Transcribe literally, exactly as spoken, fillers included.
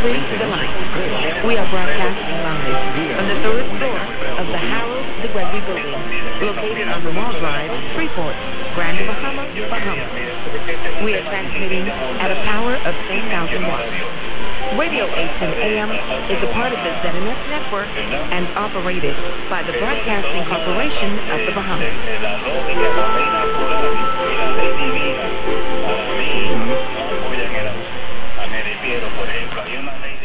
ninety-three The Light. We are broadcasting live from the third floor of the Harold de Gregory Building, located on the Wall Drive, Freeport, Grand Bahama, Bahamas. We are transmitting at a power of ten thousand watts. Radio eight ten A M is a part of the Z M S network and operated by the Broadcasting Corporation of the Bahamas. Para mí, no apoyan el amor. Me refiero, por ejemplo, hay una ley